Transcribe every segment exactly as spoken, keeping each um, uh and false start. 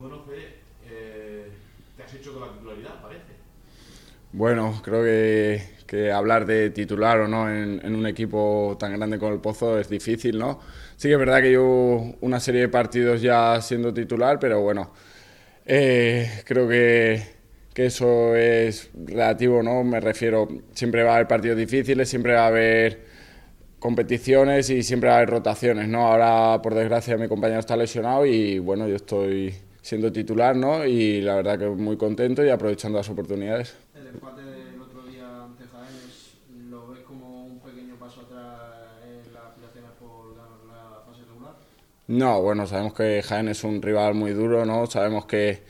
Bueno, Fede, eh, te has hecho con la titularidad, parece. Bueno, creo que, que hablar de titular o no en, en un equipo tan grande como el Pozo es difícil, ¿no? Sí que es verdad que llevo una serie de partidos ya siendo titular, pero bueno, eh, creo que, que eso es relativo, ¿no? Me refiero, siempre va a haber partidos difíciles, siempre va a haber competiciones y siempre va a haber rotaciones, ¿no? Ahora, por desgracia, mi compañero está lesionado y bueno, yo estoy siendo titular, ¿no? Y la verdad que muy contento y aprovechando las oportunidades. El empate del otro día ante Jaén es, ¿lo ves como un pequeño paso atrás en las aspiraciones por ganar la fase regular? No, bueno, sabemos que Jaén es un rival muy duro, ¿no? Sabemos que,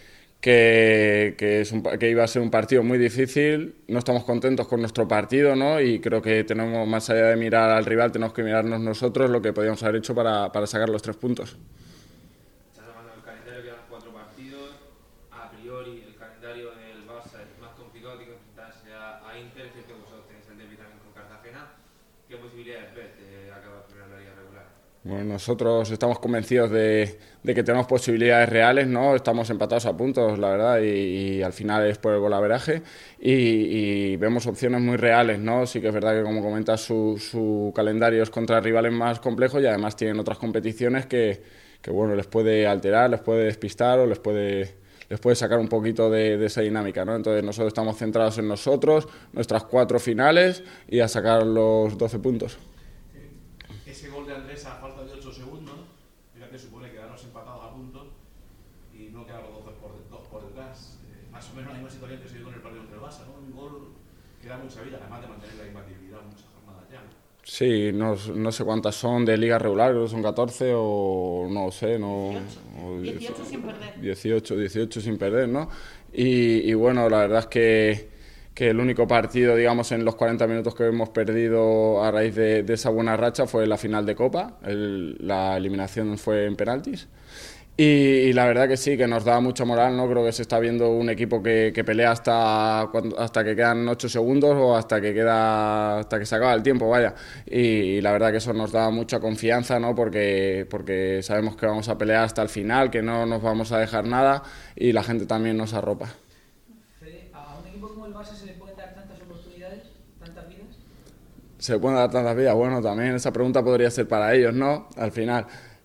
que, que, es un, que iba a ser un partido muy difícil. No estamos contentos con nuestro partido, ¿no? Y creo que tenemos, más allá de mirar al rival, tenemos que mirarnos nosotros lo que podíamos haber hecho para, para sacar los tres puntos. Estás hablando del calendario, quedan cuatro partidos. A priori, el calendario del Barça es más complicado, tiene que enfrentarse a, a Inter, es cierto que vosotros tenéis el derbi también con Cartagena. ¿Qué posibilidades ves de acabar primero en la liga regular? Bueno, nosotros estamos convencidos de, de que tenemos posibilidades reales, ¿no? Estamos empatados a puntos, la verdad, y, y al final es por el golaveraje y, y vemos opciones muy reales, ¿no? Sí que es verdad que, como comentas, su, su calendario es contra rivales más complejos y además tienen otras competiciones que, que bueno, les puede alterar, les puede despistar o les puede, les puede sacar un poquito de, de esa dinámica, ¿no? Entonces nosotros estamos centrados en nosotros, nuestras cuatro finales y a sacar los doce puntos. Ese gol de Andrés a falta de ocho segundos, fíjate, supone quedarnos empatados a puntos y no quedar los dos por, dos por detrás. Eh, más o menos la misma situación que se dio con el partido entre el Barça, ¿no? Un gol que da mucha vida, además de mantener la imbatibilidad muchas jornadas ya. Sí, no, no sé cuántas son de liga regular, creo que son catorce o no sé, no, o dieciocho sin perder. dieciocho, dieciocho sin perder, ¿no? Y, y bueno, la verdad es que, que el único partido, digamos, en los cuarenta minutos que hemos perdido a raíz de, de esa buena racha fue la final de Copa, el, la eliminación fue en penaltis. Y, y la verdad que sí, que nos da mucha moral, ¿no? Creo que se está viendo un equipo que, que pelea hasta, hasta que quedan ocho segundos o hasta que queda hasta que se acaba el tiempo, vaya. Y, y la verdad que eso nos da mucha confianza, ¿no? Porque, porque sabemos que vamos a pelear hasta el final, que no nos vamos a dejar nada y la gente también nos arropa. Fede, ¿a un equipo como el Barça se le pueden dar tantas oportunidades, tantas vidas? ¿Se pueden dar tantas vidas? Bueno, también esa pregunta podría ser para ellos, ¿no? Al final.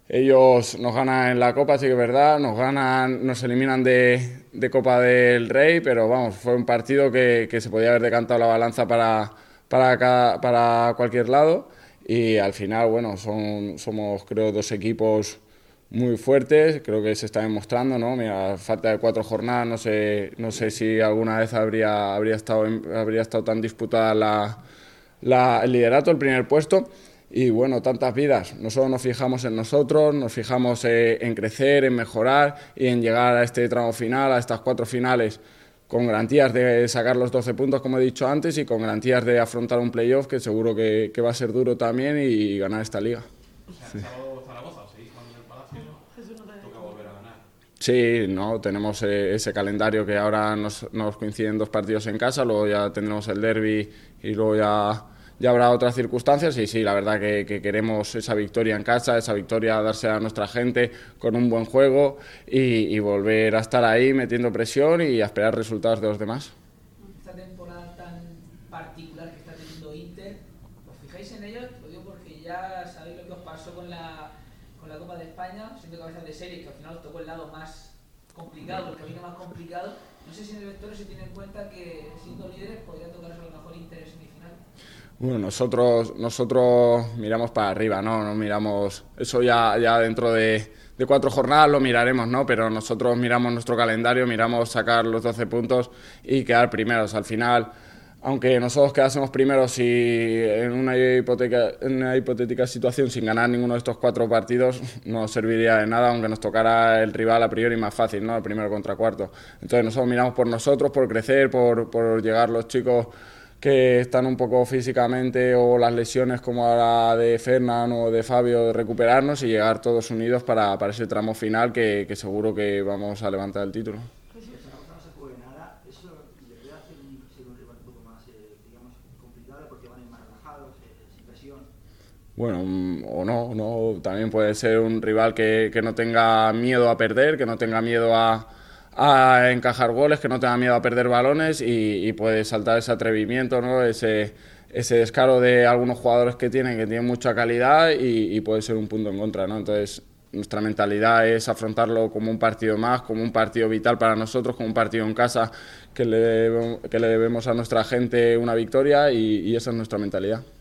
Ellos nos ganan en la Copa, sí que es verdad, nos ganan, nos eliminan de, de Copa del Rey, pero vamos, fue un partido que, que se podía haber decantado la balanza para, para, cada, para cualquier lado y al final, bueno, son, somos creo dos equipos muy fuertes, creo que se está demostrando, ¿no? Mira, a falta de cuatro jornadas, no sé, no sé si alguna vez habría, habría, estado, habría estado tan disputada la, la, el liderato, el primer puesto. Y bueno, tantas vidas, nosotros nos fijamos en nosotros, nos fijamos eh, en crecer, en mejorar y en llegar a este tramo final, a estas cuatro finales, con garantías de sacar los doce puntos, como he dicho antes, y con garantías de afrontar un playoff que seguro que, que va a ser duro también y ganar esta liga. O sea, sí. Sábado Zaragoza, seguís jugando en el Palacio, ¿no? Toca volver a ganar. Sí, no, tenemos eh, ese calendario que ahora nos, nos coinciden dos partidos en casa, luego ya tendremos el derbi y luego ya... ya habrá otras circunstancias y sí, la verdad que, que queremos esa victoria en casa, esa victoria darse a nuestra gente con un buen juego y, y volver a estar ahí metiendo presión y a esperar resultados de los demás. Esta temporada tan particular que está teniendo Inter, ¿os fijáis en ello? Lo digo porque ya sabéis lo que os pasó con la, con la Copa de España, siendo cabezas de serie, que al final os tocó el lado más complicado, el camino más complicado. No sé si en el vestuario se tiene en cuenta que siendo líderes podría tocarse a lo mejor Inter en semifinal. Bueno, nosotros, nosotros miramos para arriba, ¿no? No miramos, eso ya, ya dentro de, de cuatro jornadas lo miraremos, ¿no? Pero nosotros miramos nuestro calendario, miramos sacar los doce puntos y quedar primeros. Al final, aunque nosotros quedásemos primeros y en una, hipoteca, en una hipotética situación sin ganar ninguno de estos cuatro partidos, no nos serviría de nada, aunque nos tocara el rival a priori más fácil, ¿no? El primero contra cuarto. Entonces nosotros miramos por nosotros, por crecer, por, por llegar los chicos que están un poco físicamente o las lesiones como ahora de Fernan o de Fabio, de recuperarnos y llegar todos unidos para, para ese tramo final que, que seguro que vamos a levantar el título. Si el Zaragoza no se juegue nada, eso le puede hacer un, ser un rival un poco más, eh, digamos, complicado porque van a ir más relajados, eh, sin presión. Bueno, o no, no, también puede ser un rival que, que no tenga miedo a perder, que no tenga miedo a, a encajar goles, que no tenga miedo a perder balones y, y puede saltar ese atrevimiento, ¿no? Ese, ese descaro de algunos jugadores que tienen, que tienen mucha calidad y, y puede ser un punto en contra, ¿no? Entonces, nuestra mentalidad es afrontarlo como un partido más, como un partido vital para nosotros, como un partido en casa que le debemos, que le debemos a nuestra gente una victoria y, y esa es nuestra mentalidad.